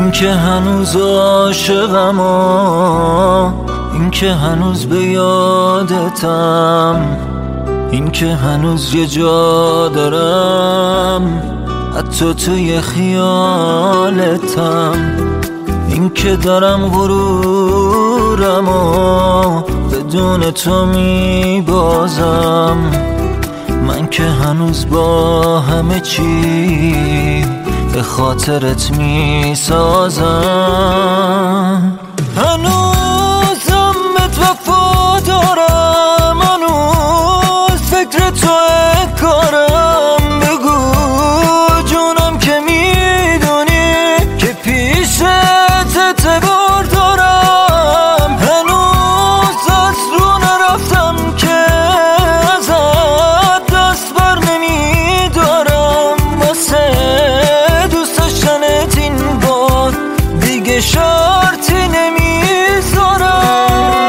این که هنوز عاشقم این که هنوز به یادتم، این که هنوز یه جا دارم حتی توی خیالتم، این که دارم غرورم بدون تو میبازم، من که هنوز با همه چی به خاطرت میسازم. هنوزم بهت وفا دارم، هنوز فکر تو کارم، بگو جونم که میدونی که پیشت اعتبار دارم، هنوز از رو نرفتم که ازت دست بر نمیدارم، واسه دوست داشتنت این بار دیگه شرطی نمیذارم.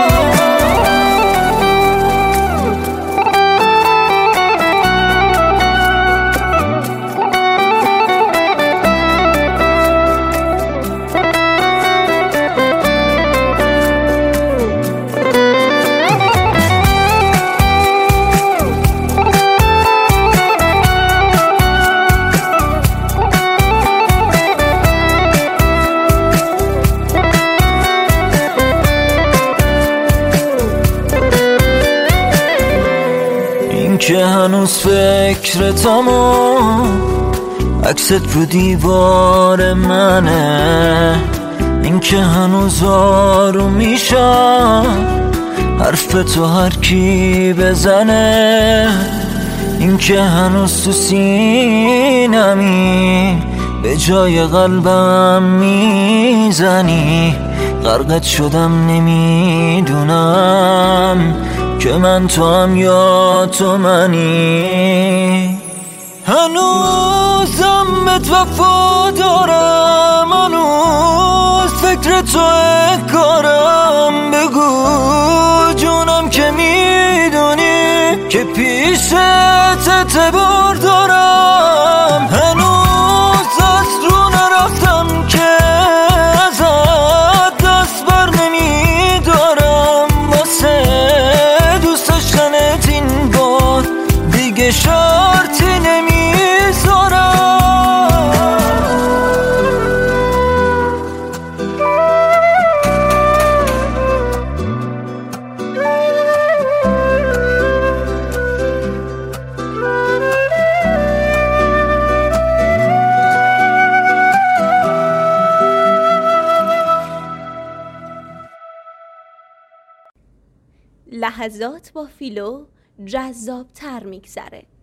که هنوز فکرتم و عکست رو دیوار منه، این که هنوز آروم میشم حرف تو هر کی بزنه، این که هنوز تو سینمی به جای قلبم میزنی، غرقت شدم نمیدونم که من تو هم یا تو منی. هنوزم بهت وفا دارم، هنوز فکر تو کارم، بگو جونم که میدونی که پیشت اعتبار دارم، هنوز از رو نرفتم که ازت دست بر نمیدارم، واسه این بار دیگه شرطی نمیذارم. لحظات با فیلو جذاب‌تر میگذره.